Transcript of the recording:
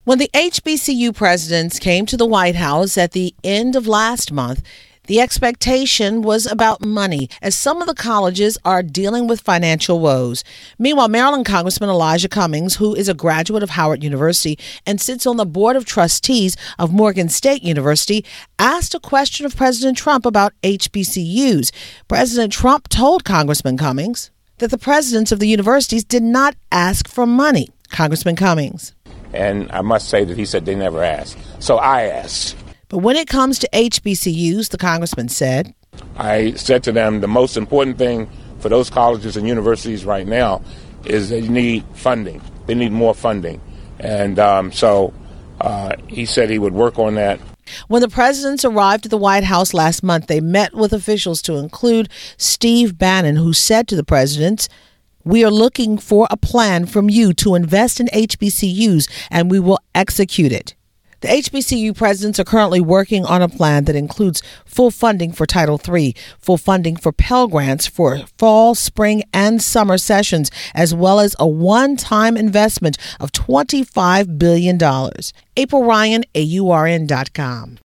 When the HBCU presidents came to the White House at the end of last month, the expectation was about money, as some of the colleges are dealing with financial woes. Meanwhile, Maryland Congressman Elijah Cummings, who is a graduate of Howard University and sits on the Board of Trustees of Morgan State University, asked a question of President Trump about HBCUs. President Trump told Congressman Cummings that the presidents of the universities did not ask for money. Congressman Cummings. And I must say that he said they never asked. So I asked. But when it comes to HBCUs, the congressman said, I said to them the most important thing for those colleges and universities right now is they need funding. They need more funding. And so he said he would work on that. When the presidents arrived at the White House last month, they met with officials to include Steve Bannon, who said to the presidents, "We are looking for a plan from you to invest in HBCUs, and we will execute it." The HBCU presidents are currently working on a plan that includes full funding for Title III, full funding for Pell Grants for fall, spring, and summer sessions, as well as a one-time investment of $25 billion. April Ryan, AURN.com.